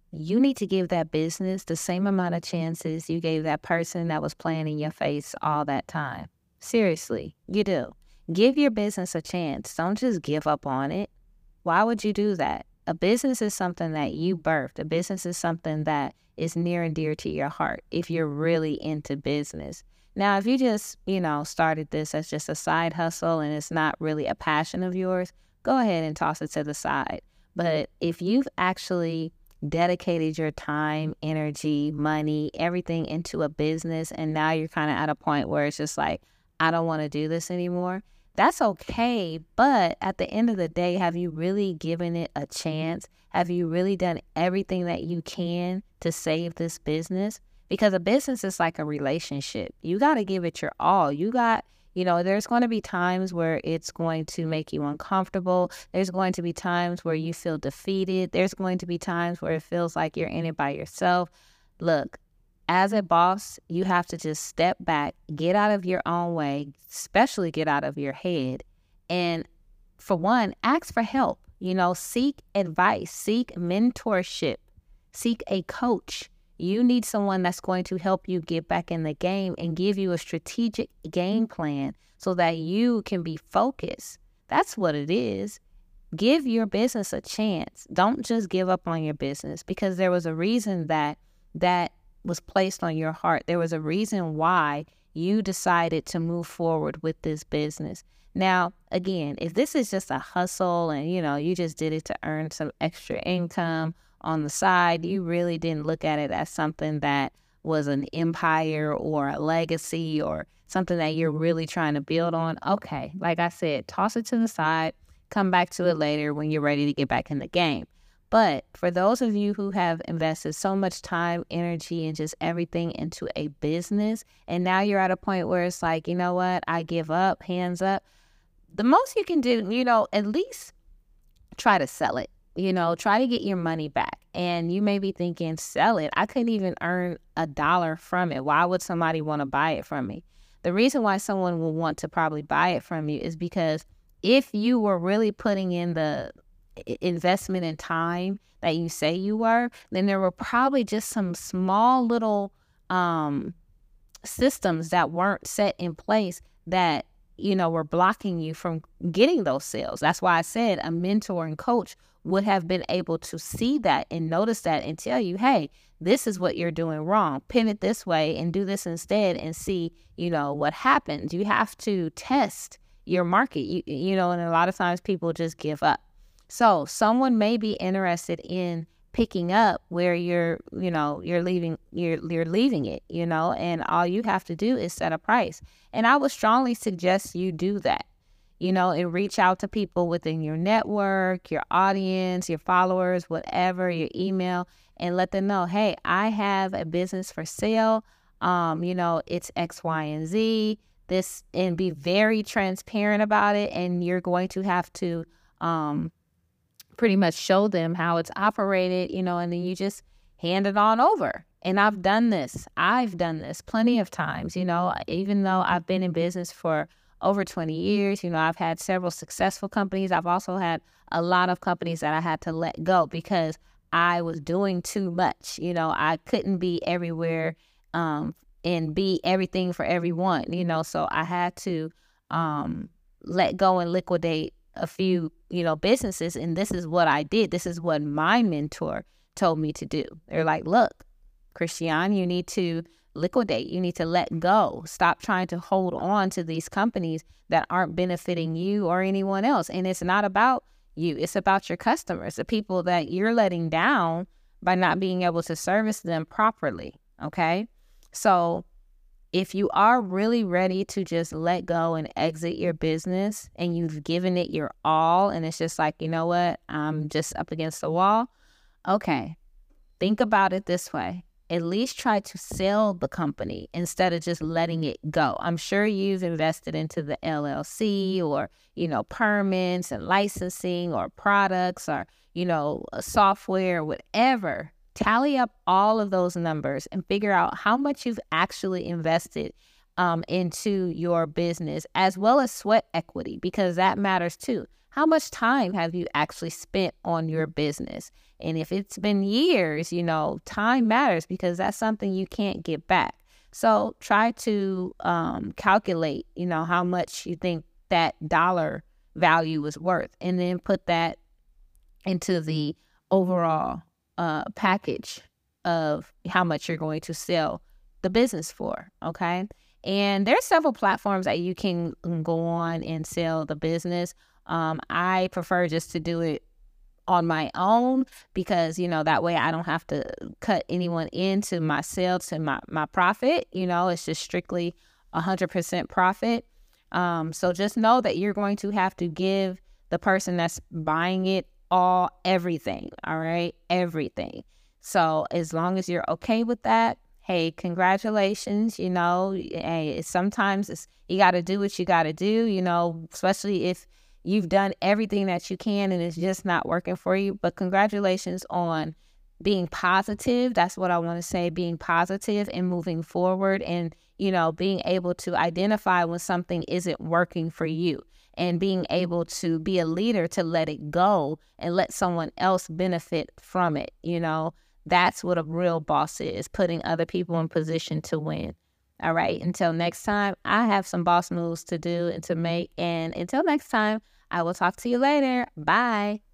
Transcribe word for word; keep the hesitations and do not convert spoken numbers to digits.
you need to give that business the same amount of chances you gave that person that was playing in your face all that time. Seriously, you do. Give your business a chance. Don't just give up on it. Why would you do that? A business is something that you birthed. A business is something that is near and dear to your heart if you're really into business. Now, if you just, you know, started this as just a side hustle and it's not really a passion of yours, go ahead and toss it to the side. But if you've actually dedicated your time, energy, money, everything into a business, and now you're kind of at a point where it's just like, I don't want to do this anymore, that's okay. But at the end of the day, have you really given it a chance? Have you really done everything that you can to save this business? Because a business is like a relationship. You got to give it your all. You got, you know, there's going to be times where it's going to make you uncomfortable. There's going to be times where you feel defeated. There's going to be times where it feels like you're in it by yourself. Look, as a boss, you have to just step back, get out of your own way, especially get out of your head. And for one, ask for help. You know, seek advice, seek mentorship, seek a coach. You need someone that's going to help you get back in the game and give you a strategic game plan so that you can be focused. That's what it is. Give your business a chance. Don't just give up on your business, because there was a reason that that was placed on your heart. There was a reason why you decided to move forward with this business. Now, again, if this is just a hustle and, you know, you just did it to earn some extra income on the side, you really didn't look at it as something that was an empire or a legacy or something that you're really trying to build on, okay, like I said, toss it to the side, come back to it later when you're ready to get back in the game. But for those of you who have invested so much time, energy, and just everything into a business, and now you're at a point where it's like, you know what, I give up, hands up, the most you can do, you know, at least try to sell it. You know, try to get your money back. And you may be thinking, sell it. I couldn't even earn a dollar from it. Why would somebody want to buy it from me? The reason why someone will want to probably buy it from you is because if you were really putting in the investment in time that you say you were, then there were probably just some small little um, systems that weren't set in place that, you know, were blocking you from getting those sales. That's why I said a mentor and coach would have been able to see that and notice that and tell you, hey, this is what you're doing wrong. Pivot this way and do this instead and see, you know, what happens. You have to test your market, you, you know, and a lot of times people just give up. So someone may be interested in picking up where you're, you know, you're leaving, you're, you're leaving it, you know, and all you have to do is set a price. And I would strongly suggest you do that. You know, and reach out to people within your network, your audience, your followers, whatever, your email, and let them know, hey, I have a business for sale. Um, you know, it's X, Y, and Z. This, and be very transparent about it. And you're going to have to um, pretty much show them how it's operated, you know, and then you just hand it on over. And I've done this. I've done this plenty of times, you know, even though I've been in business for over twenty years. You know, I've had several successful companies. I've also had a lot of companies that I had to let go because I was doing too much. You know, I couldn't be everywhere um, and be everything for everyone, you know, so I had to um, let go and liquidate a few, you know, businesses. And this is what I did. This is what my mentor told me to do. They're like, look, Christiane, you need to liquidate. You need to let go. Stop trying to hold on to these companies that aren't benefiting you or anyone else. And it's not about you. It's about your customers, the people that you're letting down by not being able to service them properly. Okay. So if you are really ready to just let go and exit your business and you've given it your all, and it's just like, you know what, I'm just up against the wall. Okay. Think about it this way. At least try to sell the company instead of just letting it go. I'm sure you've invested into the L L C or, you know, permits and licensing or products or, you know, software, whatever. Tally up all of those numbers and figure out how much you've actually invested um, into your business, as well as sweat equity, because that matters too. how much time have you actually spent on your business? And if it's been years, you know, time matters because that's something you can't get back. So try to um, calculate, you know, how much you think that dollar value is worth, and then put that into the overall uh, package of how much you're going to sell the business for, okay? And there's several platforms that you can go on and sell the business. Um, I prefer just to do it on my own because, you know, that way I don't have to cut anyone into my sales to my, my profit. You know, it's just strictly one hundred percent profit. Um, so just know that you're going to have to give the person that's buying it all, everything, all right? Everything. So as long as you're okay with that, hey, congratulations. You know, hey, sometimes it's, you got to do what you got to do, you know, especially if you've done everything that you can and it's just not working for you. But congratulations on being positive. That's what I want to say, being positive and moving forward, and, you know, being able to identify when something isn't working for you, and being able to be a leader to let it go and let someone else benefit from it. You know, that's what a real boss is, putting other people in position to win. All right. Until next time, I have some boss moves to do and to make. And until next time, I will talk to you later. Bye.